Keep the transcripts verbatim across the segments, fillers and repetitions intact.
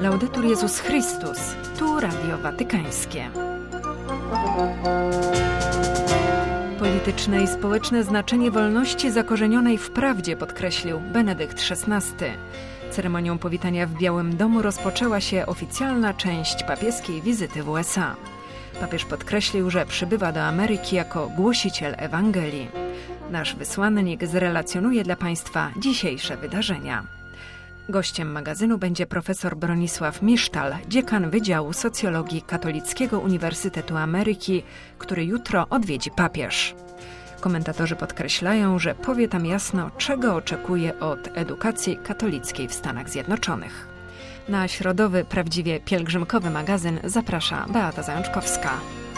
Laudetur Jezus Chrystus, tu Radio Watykańskie. Polityczne i społeczne znaczenie wolności zakorzenionej w prawdzie podkreślił Benedykt szesnasty. Ceremonią powitania w Białym Domu rozpoczęła się oficjalna część papieskiej wizyty w U S A. Papież podkreślił, że przybywa do Ameryki jako głosiciel Ewangelii. Nasz wysłannik zrelacjonuje dla Państwa dzisiejsze wydarzenia. Gościem magazynu będzie profesor Bronisław Misztal, dziekan Wydziału Socjologii Katolickiego Uniwersytetu Ameryki, który jutro odwiedzi papież. Komentatorzy podkreślają, że powie tam jasno, czego oczekuje od edukacji katolickiej w Stanach Zjednoczonych. Na środowy, prawdziwie pielgrzymkowy magazyn zaprasza Beata Zajączkowska.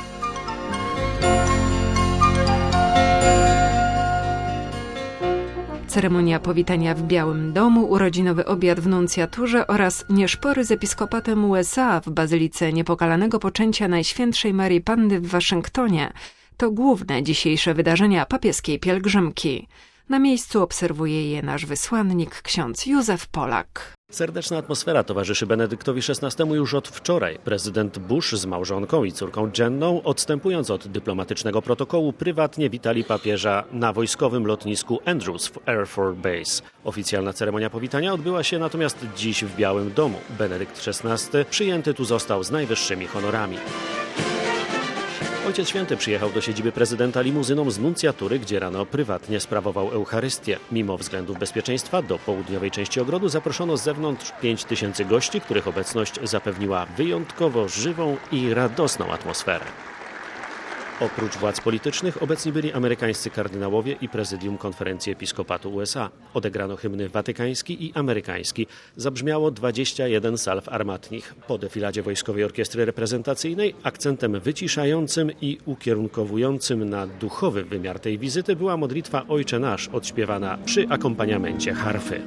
Ceremonia powitania w Białym Domu, urodzinowy obiad w nuncjaturze oraz nieszpory z episkopatem U S A w Bazylice Niepokalanego Poczęcia Najświętszej Maryi Panny w Waszyngtonie to główne dzisiejsze wydarzenia papieskiej pielgrzymki. Na miejscu obserwuje je nasz wysłannik, ksiądz Józef Polak. Serdeczna atmosfera towarzyszy Benedyktowi szesnastemu już od wczoraj. Prezydent Bush z małżonką i córką Jenną, odstępując od dyplomatycznego protokołu, prywatnie witali papieża na wojskowym lotnisku Andrews w Air Force Base. Oficjalna ceremonia powitania odbyła się natomiast dziś w Białym Domu. Benedykt szesnasty przyjęty tu został z najwyższymi honorami. Ojciec Święty przyjechał do siedziby prezydenta limuzyną z nuncjatury, gdzie rano prywatnie sprawował Eucharystię. Mimo względów bezpieczeństwa do południowej części ogrodu zaproszono z zewnątrz pięć tysięcy gości, których obecność zapewniła wyjątkowo żywą i radosną atmosferę. Oprócz władz politycznych obecni byli amerykańscy kardynałowie i prezydium Konferencji Episkopatu U S A. Odegrano hymny watykański i amerykański. Zabrzmiało dwadzieścia jeden salw armatnich. Po defiladzie Wojskowej Orkiestry Reprezentacyjnej akcentem wyciszającym i ukierunkowującym na duchowy wymiar tej wizyty była modlitwa Ojcze Nasz, odśpiewana przy akompaniamencie harfy.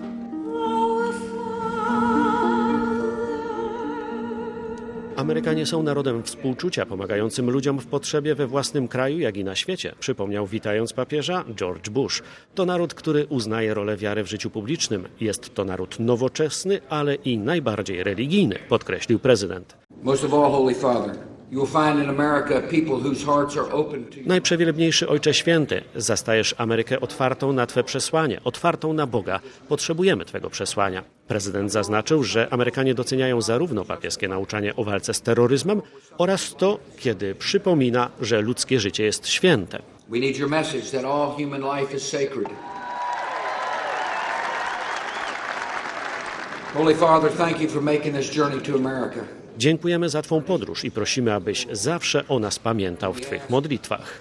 Amerykanie są narodem współczucia, pomagającym ludziom w potrzebie we własnym kraju, jak i na świecie, przypomniał witając papieża George Bush. To naród, który uznaje rolę wiary w życiu publicznym. Jest to naród nowoczesny, ale i najbardziej religijny, podkreślił prezydent. Most of all, Holy Father. Najprzewielebniejszy Ojcze Święty, zastajesz Amerykę otwartą na Twe przesłanie, otwartą na Boga. Potrzebujemy Twego przesłania. Prezydent zaznaczył, że Amerykanie doceniają zarówno papieskie nauczanie o walce z terroryzmem oraz to, kiedy przypomina, że ludzkie życie jest święte. We need your message that all human life is sacred. Holy Father, thank you for making this journey to America. Dziękujemy za Twą podróż i prosimy, abyś zawsze o nas pamiętał w Twych modlitwach.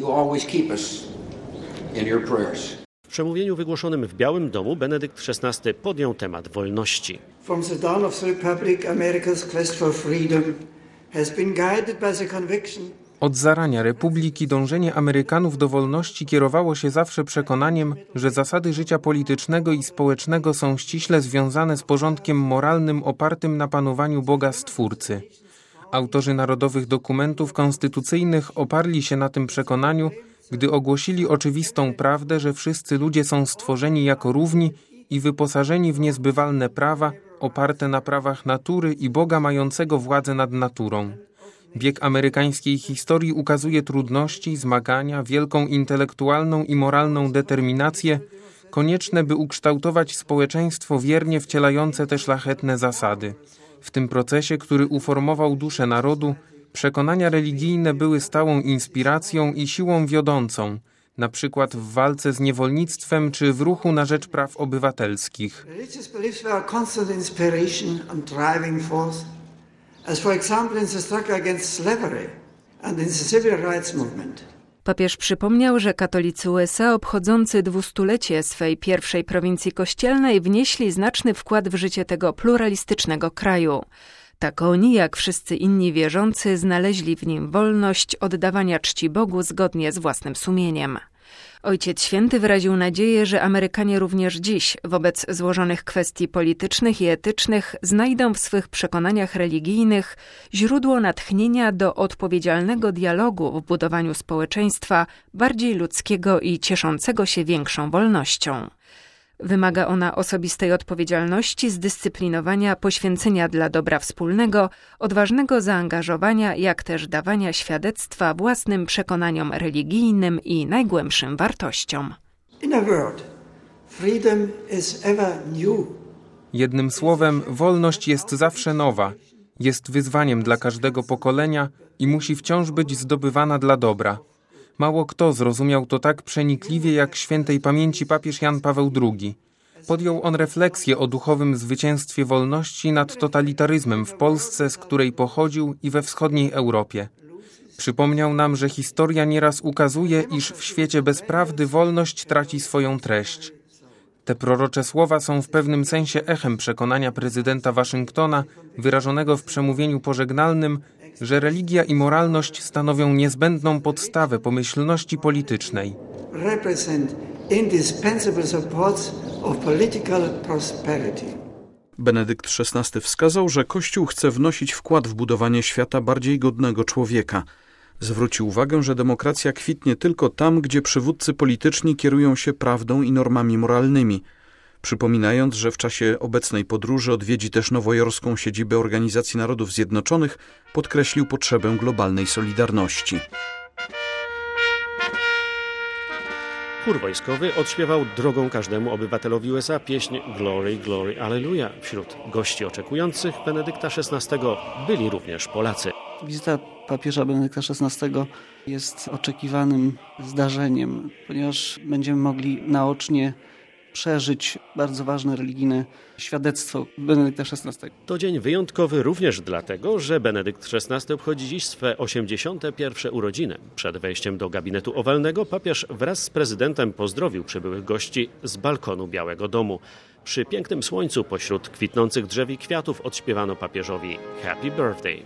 W przemówieniu wygłoszonym w Białym Domu Benedykt szesnasty podjął temat wolności. From the dawn of the Republic, America's quest for freedom has been guided by the conviction. Od zarania Republiki dążenie Amerykanów do wolności kierowało się zawsze przekonaniem, że zasady życia politycznego i społecznego są ściśle związane z porządkiem moralnym opartym na panowaniu Boga Stwórcy. Autorzy narodowych dokumentów konstytucyjnych oparli się na tym przekonaniu, gdy ogłosili oczywistą prawdę, że wszyscy ludzie są stworzeni jako równi i wyposażeni w niezbywalne prawa oparte na prawach natury i Boga mającego władzę nad naturą. Bieg amerykańskiej historii ukazuje trudności, zmagania, wielką intelektualną i moralną determinację, konieczne by ukształtować społeczeństwo wiernie wcielające te szlachetne zasady. W tym procesie, który uformował duszę narodu, przekonania religijne były stałą inspiracją i siłą wiodącą, na przykład w walce z niewolnictwem czy w ruchu na rzecz praw obywatelskich. As for example in the struggle against slavery and in the civil rights movement. Papież przypomniał, że katolicy U S A obchodzący dwustulecie swej pierwszej prowincji kościelnej wnieśli znaczny wkład w życie tego pluralistycznego kraju. Tak oni, jak wszyscy inni wierzący, znaleźli w nim wolność oddawania czci Bogu zgodnie z własnym sumieniem. Ojciec Święty wyraził nadzieję, że Amerykanie również dziś, wobec złożonych kwestii politycznych i etycznych, znajdą w swych przekonaniach religijnych źródło natchnienia do odpowiedzialnego dialogu w budowaniu społeczeństwa bardziej ludzkiego i cieszącego się większą wolnością. Wymaga ona osobistej odpowiedzialności, zdyscyplinowania, poświęcenia dla dobra wspólnego, odważnego zaangażowania, jak też dawania świadectwa własnym przekonaniom religijnym i najgłębszym wartościom. In a word, freedom is ever new. Jednym słowem, wolność jest zawsze nowa. Jest wyzwaniem dla każdego pokolenia i musi wciąż być zdobywana dla dobra. Mało kto zrozumiał to tak przenikliwie jak świętej pamięci papież Jan Paweł drugi. Podjął on refleksję o duchowym zwycięstwie wolności nad totalitaryzmem w Polsce, z której pochodził, i we wschodniej Europie. Przypomniał nam, że historia nieraz ukazuje, iż w świecie bez prawdy wolność traci swoją treść. Te prorocze słowa są w pewnym sensie echem przekonania prezydenta Waszyngtona, wyrażonego w przemówieniu pożegnalnym, że religia i moralność stanowią niezbędną podstawę pomyślności politycznej. Represent indispensable supports of political prosperity. Benedykt szesnasty wskazał, że Kościół chce wnosić wkład w budowanie świata bardziej godnego człowieka. Zwrócił uwagę, że demokracja kwitnie tylko tam, gdzie przywódcy polityczni kierują się prawdą i normami moralnymi. Przypominając, że w czasie obecnej podróży odwiedzi też nowojorską siedzibę Organizacji Narodów Zjednoczonych, podkreślił potrzebę globalnej solidarności. Chór wojskowy odśpiewał drogą każdemu obywatelowi U S A pieśń Glory, Glory, Alleluja. Wśród gości oczekujących Benedykta szesnastego byli również Polacy. Wizyta papieża Benedykta szesnastego jest oczekiwanym zdarzeniem, ponieważ będziemy mogli naocznie przeżyć bardzo ważne religijne świadectwo Benedykta szesnastego. To dzień wyjątkowy również dlatego, że Benedykt szesnasty obchodzi dziś swe osiemdziesiąte pierwsze urodziny. Przed wejściem do gabinetu owalnego papież wraz z prezydentem pozdrowił przybyłych gości z balkonu Białego Domu. Przy pięknym słońcu pośród kwitnących drzew i kwiatów odśpiewano papieżowi Happy Birthday.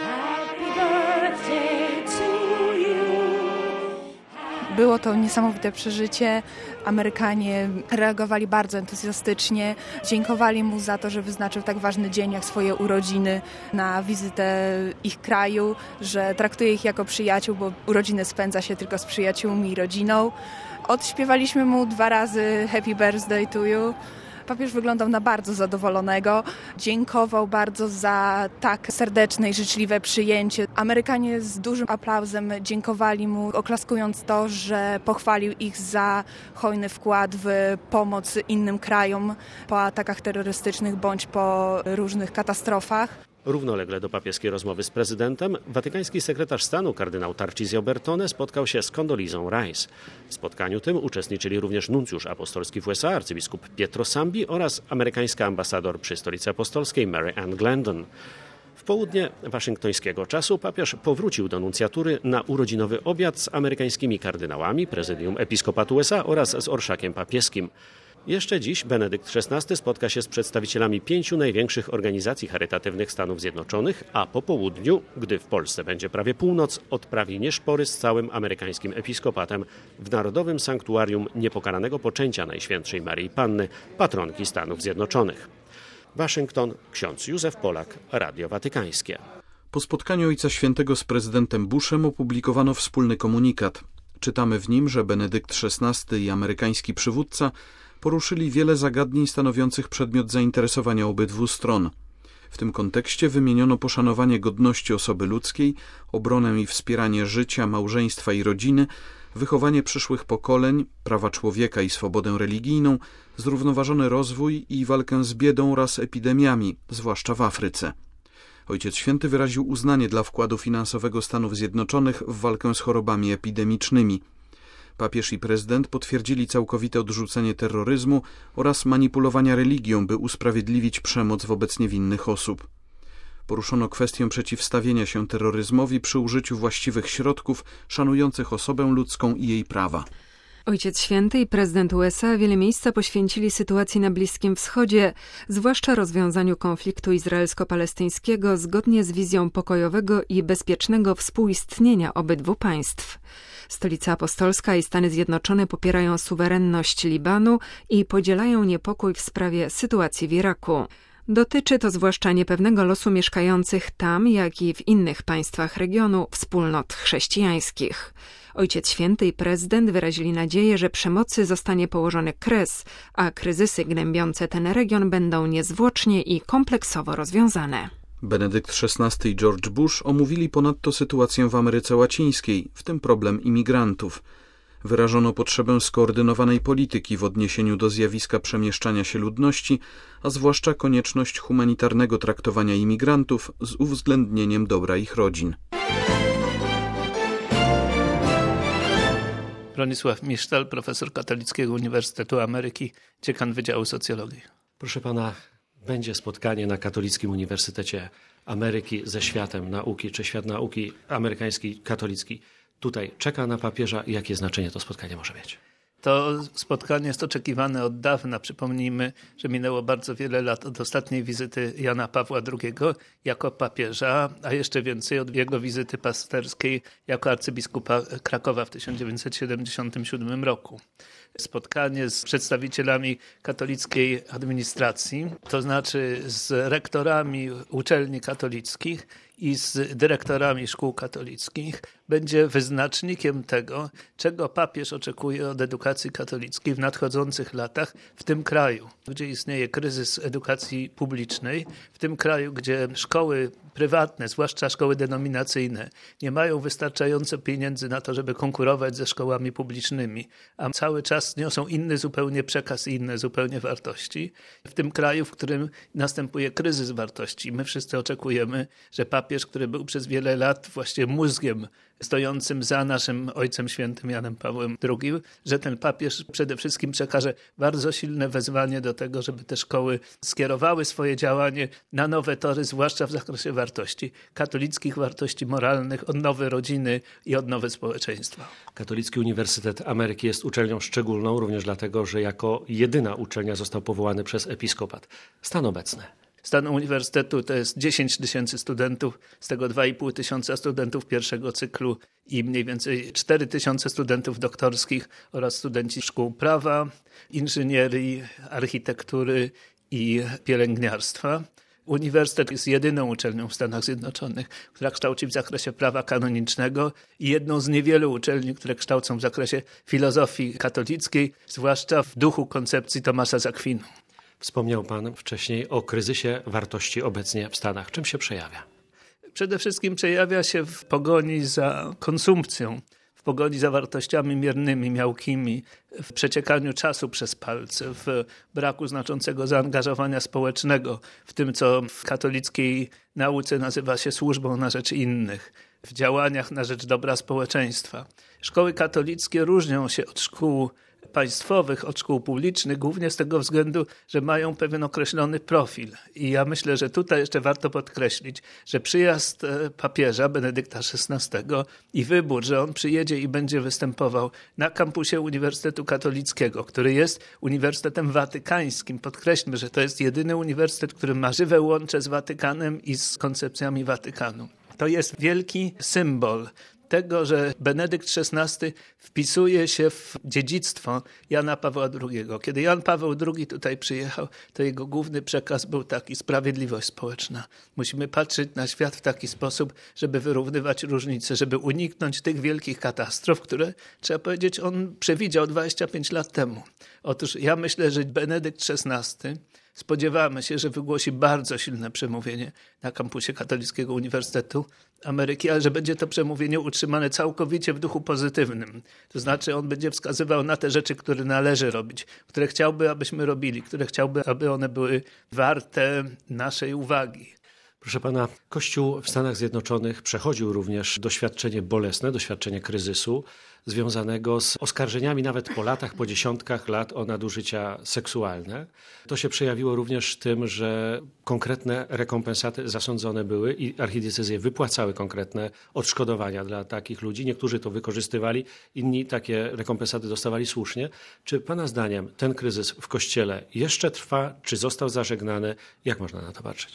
Było to niesamowite przeżycie. Amerykanie reagowali bardzo entuzjastycznie. Dziękowali mu za to, że wyznaczył tak ważny dzień jak swoje urodziny na wizytę ich kraju, że traktuje ich jako przyjaciół, bo urodziny spędza się tylko z przyjaciółmi i rodziną. Odśpiewaliśmy mu dwa razy Happy Birthday to you. Papież wyglądał na bardzo zadowolonego. Dziękował bardzo za tak serdeczne i życzliwe przyjęcie. Amerykanie z dużym aplauzem dziękowali mu, oklaskując to, że pochwalił ich za hojny wkład w pomoc innym krajom po atakach terrorystycznych bądź po różnych katastrofach. Równolegle do papieskiej rozmowy z prezydentem, watykański sekretarz stanu kardynał Tarcisio Bertone spotkał się z Condoleezą Rice. W spotkaniu tym uczestniczyli również nuncjusz apostolski w U S A, arcybiskup Pietro Sambi oraz amerykańska ambasador przy Stolicy Apostolskiej Mary Ann Glendon. W południe waszyngtońskiego czasu papież powrócił do nuncjatury na urodzinowy obiad z amerykańskimi kardynałami, prezydium episkopatu U S A oraz z orszakiem papieskim. Jeszcze dziś Benedykt szesnasty spotka się z przedstawicielami pięciu największych organizacji charytatywnych Stanów Zjednoczonych, a po południu, gdy w Polsce będzie prawie północ, odprawi nieszpory z całym amerykańskim episkopatem w Narodowym Sanktuarium Niepokalanego Poczęcia Najświętszej Maryi Panny, patronki Stanów Zjednoczonych. Waszyngton, ksiądz Józef Polak, Radio Watykańskie. Po spotkaniu Ojca Świętego z prezydentem Bushem opublikowano wspólny komunikat. Czytamy w nim, że Benedykt szesnasty i amerykański przywódca poruszyli wiele zagadnień stanowiących przedmiot zainteresowania obydwu stron. W tym kontekście wymieniono poszanowanie godności osoby ludzkiej, obronę i wspieranie życia, małżeństwa i rodziny, wychowanie przyszłych pokoleń, prawa człowieka i swobodę religijną, zrównoważony rozwój i walkę z biedą oraz epidemiami, zwłaszcza w Afryce. Ojciec Święty wyraził uznanie dla wkładu finansowego Stanów Zjednoczonych w walkę z chorobami epidemicznymi. Papież i prezydent potwierdzili całkowite odrzucenie terroryzmu oraz manipulowania religią, by usprawiedliwić przemoc wobec niewinnych osób. Poruszono kwestię przeciwstawienia się terroryzmowi przy użyciu właściwych środków szanujących osobę ludzką i jej prawa. Ojciec Święty i prezydent U S A wiele miejsca poświęcili sytuacji na Bliskim Wschodzie, zwłaszcza rozwiązaniu konfliktu izraelsko-palestyńskiego zgodnie z wizją pokojowego i bezpiecznego współistnienia obydwu państw. Stolica Apostolska i Stany Zjednoczone popierają suwerenność Libanu i podzielają niepokój w sprawie sytuacji w Iraku. Dotyczy to zwłaszcza niepewnego losu mieszkających tam, jak i w innych państwach regionu, wspólnot chrześcijańskich. Ojciec Święty i prezydent wyrazili nadzieję, że przemocy zostanie położony kres, a kryzysy gnębiące ten region będą niezwłocznie i kompleksowo rozwiązane. Benedykt szesnasty i George Bush omówili ponadto sytuację w Ameryce Łacińskiej, w tym problem imigrantów. Wyrażono potrzebę skoordynowanej polityki w odniesieniu do zjawiska przemieszczania się ludności, a zwłaszcza konieczność humanitarnego traktowania imigrantów z uwzględnieniem dobra ich rodzin. Bronisław Misztal, profesor Katolickiego Uniwersytetu Ameryki, dziekan Wydziału Socjologii. Proszę pana, będzie spotkanie na Katolickim Uniwersytecie Ameryki ze światem nauki, czy świat nauki amerykański, katolicki tutaj czeka na papieża. Jakie znaczenie to spotkanie może mieć? To spotkanie jest oczekiwane od dawna. Przypomnijmy, że minęło bardzo wiele lat od ostatniej wizyty Jana Pawła drugiego jako papieża, a jeszcze więcej od jego wizyty pasterskiej jako arcybiskupa Krakowa w tysiąc dziewięćset siedemdziesiątym siódmym roku. Spotkanie z przedstawicielami katolickiej administracji, to znaczy z rektorami uczelni katolickich i z dyrektorami szkół katolickich, będzie wyznacznikiem tego, czego papież oczekuje od edukacji katolickiej w nadchodzących latach w tym kraju, gdzie istnieje kryzys edukacji publicznej, w tym kraju, gdzie szkoły prywatne, zwłaszcza szkoły denominacyjne, nie mają wystarczająco pieniędzy na to, żeby konkurować ze szkołami publicznymi, a cały czas niosą inny zupełnie przekaz i inne zupełnie wartości. W tym kraju, w którym następuje kryzys wartości, my wszyscy oczekujemy, że papież, który był przez wiele lat właśnie mózgiem stojącym za naszym Ojcem Świętym Janem Pawłem drugim, że ten papież przede wszystkim przekaże bardzo silne wezwanie do tego, żeby te szkoły skierowały swoje działanie na nowe tory, zwłaszcza w zakresie wartości, katolickich wartości moralnych, odnowy rodziny i odnowy społeczeństwa. Katolicki Uniwersytet Ameryki jest uczelnią szczególną, również dlatego, że jako jedyna uczelnia został powołany przez episkopat. Stan obecny. Stan uniwersytetu to jest dziesięć tysięcy studentów, z tego dwa i pół tysiąca studentów pierwszego cyklu i mniej więcej cztery tysiące studentów doktorskich oraz studenci szkół prawa, inżynierii, architektury i pielęgniarstwa. Uniwersytet jest jedyną uczelnią w Stanach Zjednoczonych, która kształci w zakresie prawa kanonicznego i jedną z niewielu uczelni, które kształcą w zakresie filozofii katolickiej, zwłaszcza w duchu koncepcji Tomasza z Akwinu. Wspomniał pan wcześniej o kryzysie wartości obecnie w Stanach. Czym się przejawia? Przede wszystkim przejawia się w pogoni za konsumpcją, w pogoni za wartościami miernymi, miałkimi, w przeciekaniu czasu przez palce, w braku znaczącego zaangażowania społecznego, w tym, co w katolickiej nauce nazywa się służbą na rzecz innych, w działaniach na rzecz dobra społeczeństwa. Szkoły katolickie różnią się od szkół państwowych, od szkół publicznych, głównie z tego względu, że mają pewien określony profil. I ja myślę, że tutaj jeszcze warto podkreślić, że przyjazd papieża Benedykta szesnastego i wybór, że on przyjedzie i będzie występował na kampusie Uniwersytetu Katolickiego, który jest Uniwersytetem Watykańskim. Podkreślmy, że to jest jedyny uniwersytet, który ma żywe łącze z Watykanem i z koncepcjami Watykanu. To jest wielki symbol tego, że Benedykt szesnasty wpisuje się w dziedzictwo Jana Pawła drugiego. Kiedy Jan Paweł drugi tutaj przyjechał, to jego główny przekaz był taki: sprawiedliwość społeczna. Musimy patrzeć na świat w taki sposób, żeby wyrównywać różnice, żeby uniknąć tych wielkich katastrof, które, trzeba powiedzieć, on przewidział dwadzieścia pięć lat temu. Otóż ja myślę, że Benedykt szesnasty spodziewamy się, że wygłosi bardzo silne przemówienie na kampusie Katolickiego Uniwersytetu Ameryki, ale że będzie to przemówienie utrzymane całkowicie w duchu pozytywnym. To znaczy on będzie wskazywał na te rzeczy, które należy robić, które chciałby, abyśmy robili, które chciałby, aby one były warte naszej uwagi. Proszę pana, Kościół w Stanach Zjednoczonych przechodził również doświadczenie bolesne, doświadczenie kryzysu związanego z oskarżeniami nawet po latach, po dziesiątkach lat o nadużycia seksualne. To się przejawiło również tym, że konkretne rekompensaty zasądzone były i archidiecezje wypłacały konkretne odszkodowania dla takich ludzi. Niektórzy to wykorzystywali, inni takie rekompensaty dostawali słusznie. Czy pana zdaniem ten kryzys w Kościele jeszcze trwa, czy został zażegnany? Jak można na to patrzeć?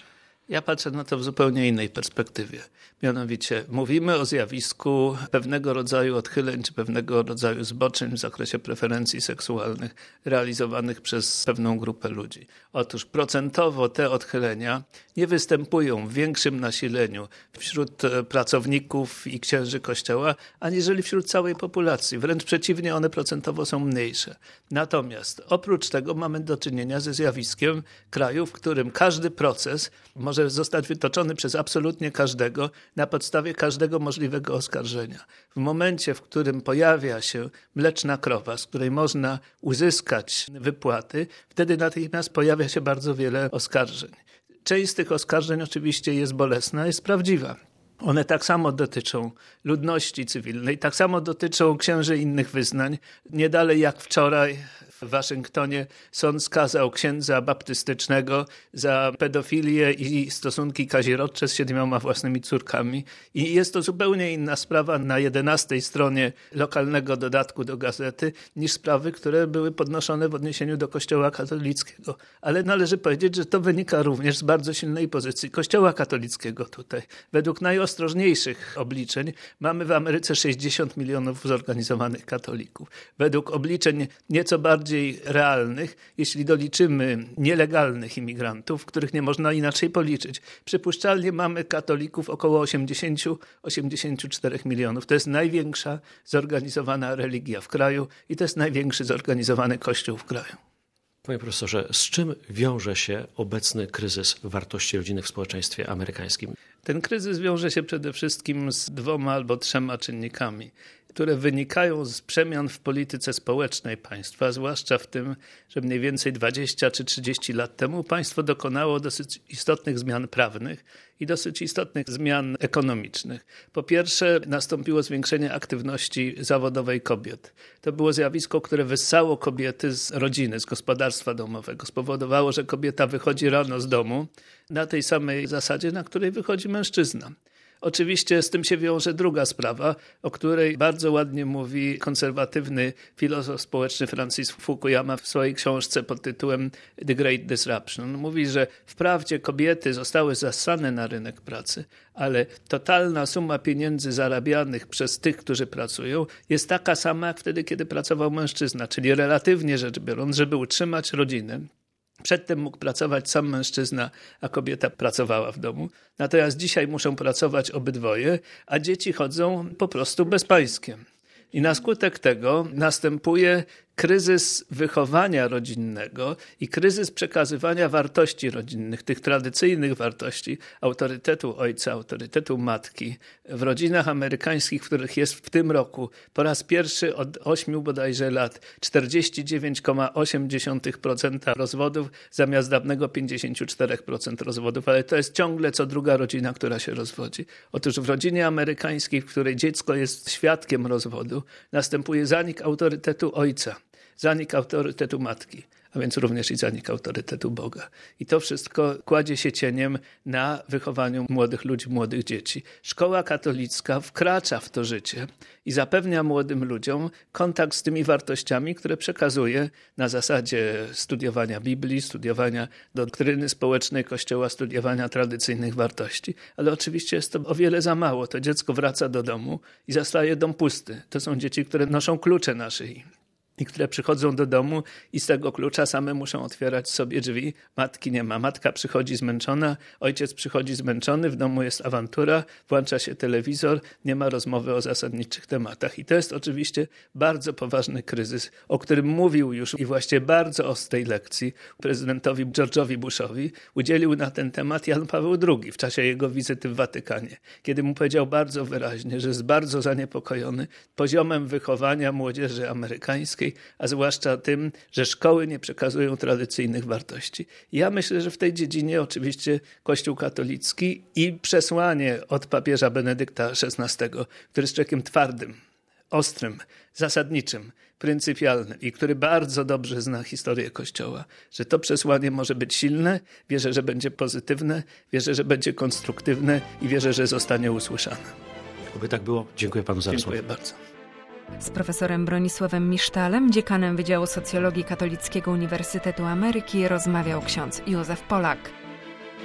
Ja patrzę na to w zupełnie innej perspektywie. Mianowicie mówimy o zjawisku pewnego rodzaju odchyleń czy pewnego rodzaju zboczeń w zakresie preferencji seksualnych realizowanych przez pewną grupę ludzi. Otóż procentowo te odchylenia nie występują w większym nasileniu wśród pracowników i księży Kościoła, aniżeli wśród całej populacji. Wręcz przeciwnie, one procentowo są mniejsze. Natomiast oprócz tego mamy do czynienia ze zjawiskiem kraju, w którym każdy proces może zostać wytoczony przez absolutnie każdego na podstawie każdego możliwego oskarżenia. W momencie, w którym pojawia się mleczna krowa, z której można uzyskać wypłaty, wtedy natychmiast pojawia się bardzo wiele oskarżeń. Część z tych oskarżeń oczywiście jest bolesna, jest prawdziwa. One tak samo dotyczą ludności cywilnej, tak samo dotyczą księży innych wyznań. Nie dalej jak wczoraj w Waszyngtonie sąd skazał księdza baptystycznego za pedofilię i stosunki kazirodcze z siedmioma własnymi córkami. I jest to zupełnie inna sprawa na jedenastej stronie lokalnego dodatku do gazety niż sprawy, które były podnoszone w odniesieniu do Kościoła katolickiego. Ale należy powiedzieć, że to wynika również z bardzo silnej pozycji Kościoła katolickiego tutaj. Według najostrożniejszych obliczeń mamy w Ameryce sześćdziesiąt milionów zorganizowanych katolików. Według obliczeń nieco bardziej realnych, jeśli doliczymy nielegalnych imigrantów, których nie można inaczej policzyć. Przypuszczalnie mamy katolików około osiemdziesiąt do osiemdziesięciu czterech milionów. To jest największa zorganizowana religia w kraju i to jest największy zorganizowany kościół w kraju. Panie profesorze, z czym wiąże się obecny kryzys wartości rodzinnych w społeczeństwie amerykańskim? Ten kryzys wiąże się przede wszystkim z dwoma albo trzema czynnikami, które wynikają z przemian w polityce społecznej państwa, zwłaszcza w tym, że mniej więcej dwadzieścia czy trzydzieści lat temu państwo dokonało dosyć istotnych zmian prawnych i dosyć istotnych zmian ekonomicznych. Po pierwsze, nastąpiło zwiększenie aktywności zawodowej kobiet. To było zjawisko, które wyssało kobiety z rodziny, z gospodarstwa domowego. Spowodowało, że kobieta wychodzi rano z domu na tej samej zasadzie, na której wychodzi mężczyzna. Oczywiście z tym się wiąże druga sprawa, o której bardzo ładnie mówi konserwatywny filozof społeczny Francis Fukuyama w swojej książce pod tytułem The Great Disruption. Mówi, że wprawdzie kobiety zostały zassane na rynek pracy, ale totalna suma pieniędzy zarabianych przez tych, którzy pracują, jest taka sama jak wtedy, kiedy pracował mężczyzna, czyli relatywnie rzecz biorąc, żeby utrzymać rodzinę. Przedtem mógł pracować sam mężczyzna, a kobieta pracowała w domu. Natomiast dzisiaj muszą pracować obydwoje, a dzieci chodzą po prostu bezpańskiem. I na skutek tego następuje kryzys wychowania rodzinnego i kryzys przekazywania wartości rodzinnych, tych tradycyjnych wartości, autorytetu ojca, autorytetu matki. W rodzinach amerykańskich, w których jest w tym roku po raz pierwszy od ośmiu bodajże lat czterdzieści dziewięć przecinek osiem procent rozwodów zamiast dawnego pięćdziesiąt cztery procent rozwodów, ale to jest ciągle co druga rodzina, która się rozwodzi. Otóż w rodzinie amerykańskiej, w której dziecko jest świadkiem rozwodu, następuje zanik autorytetu ojca. Zanik autorytetu matki, a więc również i zanik autorytetu Boga. I to wszystko kładzie się cieniem na wychowaniu młodych ludzi, młodych dzieci. Szkoła katolicka wkracza w to życie i zapewnia młodym ludziom kontakt z tymi wartościami, które przekazuje na zasadzie studiowania Biblii, studiowania doktryny społecznej Kościoła, studiowania tradycyjnych wartości. Ale oczywiście jest to o wiele za mało. To dziecko wraca do domu i zostaje dom pusty. To są dzieci, które noszą klucze na szyi i które przychodzą do domu i z tego klucza same muszą otwierać sobie drzwi. Matki nie ma. Matka przychodzi zmęczona, ojciec przychodzi zmęczony, w domu jest awantura, włącza się telewizor, nie ma rozmowy o zasadniczych tematach. I to jest oczywiście bardzo poważny kryzys, o którym mówił już i właściwie bardzo ostrej lekcji prezydentowi George'owi Bushowi. Udzielił na ten temat Jan Paweł drugi w czasie jego wizyty w Watykanie, kiedy mu powiedział bardzo wyraźnie, że jest bardzo zaniepokojony poziomem wychowania młodzieży amerykańskiej, a zwłaszcza tym, że szkoły nie przekazują tradycyjnych wartości. Ja myślę, że w tej dziedzinie oczywiście Kościół katolicki i przesłanie od papieża Benedykta szesnastego, który jest człowiekiem twardym, ostrym, zasadniczym, pryncypialnym i który bardzo dobrze zna historię Kościoła, że to przesłanie może być silne, wierzę, że będzie pozytywne, wierzę, że będzie konstruktywne i wierzę, że zostanie usłyszane. Oby tak było. Dziękuję panu za rozmowę. Dziękuję bardzo. Z profesorem Bronisławem Misztalem, dziekanem Wydziału Socjologii Katolickiego Uniwersytetu Ameryki, rozmawiał ksiądz Józef Polak.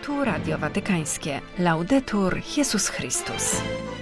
Tu Radio Watykańskie. Laudetur Jesus Christus.